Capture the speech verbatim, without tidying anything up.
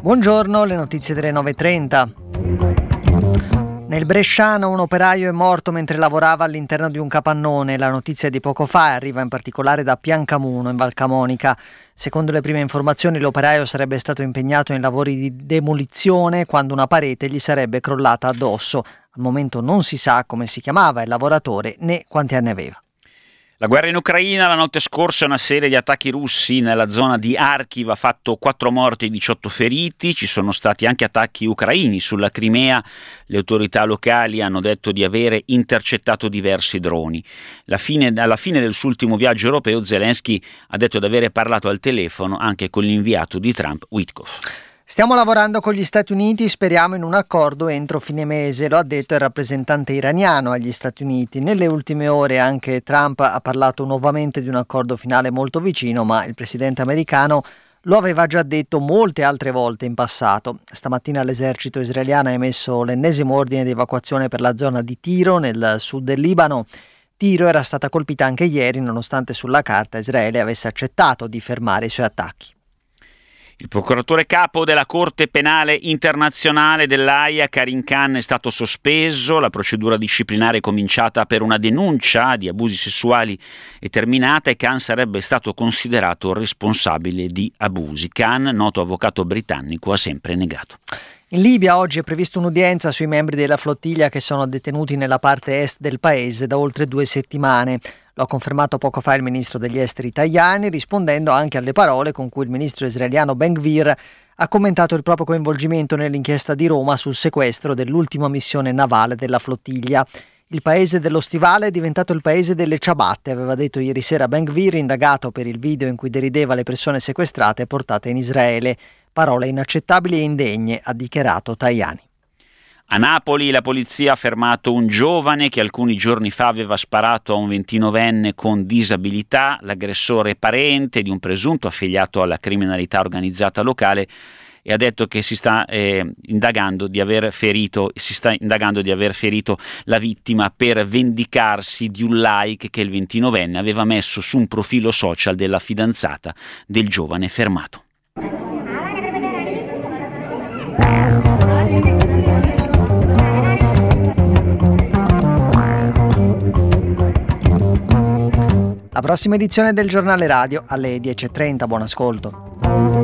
Buongiorno, le notizie delle nove e trenta. Nel Bresciano un operaio è morto mentre lavorava all'interno di un capannone. La notizia di poco fa arriva in particolare da Piancamuno, in Val Camonica. Secondo le prime informazioni l'operaio sarebbe stato impegnato in lavori di demolizione quando una parete gli sarebbe crollata addosso. Al momento non si sa come si chiamava il lavoratore né quanti anni aveva. La guerra in Ucraina. La notte scorsa una serie di attacchi russi nella zona di Kharkiv ha fatto quattro morti e diciotto feriti. Ci sono stati anche attacchi ucraini sulla Crimea. Le autorità locali hanno detto di avere intercettato diversi droni. La fine, alla fine del suo ultimo viaggio europeo Zelensky ha detto di avere parlato al telefono anche con l'inviato di Trump, Witkoff. Stiamo lavorando con gli Stati Uniti, speriamo in un accordo entro fine mese, lo ha detto il rappresentante iraniano agli Stati Uniti. Nelle ultime ore anche Trump ha parlato nuovamente di un accordo finale molto vicino, ma il presidente americano lo aveva già detto molte altre volte in passato. Stamattina l'esercito israeliano ha emesso l'ennesimo ordine di evacuazione per la zona di Tiro, nel sud del Libano. Tiro era stata colpita anche ieri, nonostante sulla carta Israele avesse accettato di fermare i suoi attacchi. Il procuratore capo della Corte Penale Internazionale dell'Aia, Karim Khan, è stato sospeso. La procedura disciplinare è cominciata per una denuncia di abusi sessuali è terminata e Khan sarebbe stato considerato responsabile di abusi. Khan, noto avvocato britannico, ha sempre negato. In Libia oggi è prevista un'udienza sui membri della flottiglia che sono detenuti nella parte est del paese da oltre due settimane. Lo ha confermato poco fa il ministro degli esteri Tajani, rispondendo anche alle parole con cui il ministro israeliano Ben Gvir ha commentato il proprio coinvolgimento nell'inchiesta di Roma sul sequestro dell'ultima missione navale della flottiglia. Il paese dello stivale è diventato il paese delle ciabatte, aveva detto ieri sera Ben Gvir, indagato per il video in cui derideva le persone sequestrate e portate in Israele. Parole inaccettabili e indegne, ha dichiarato Tajani. A Napoli la polizia ha fermato un giovane che alcuni giorni fa aveva sparato a un ventinovenne con disabilità. L'aggressore è parente di un presunto affiliato alla criminalità organizzata locale e ha detto che si sta eh, indagando di aver ferito si sta indagando di aver ferito la vittima per vendicarsi di un like che il ventinovenne aveva messo su un profilo social della fidanzata del giovane fermato. La prossima edizione del giornale radio alle dieci e trenta. Buon ascolto.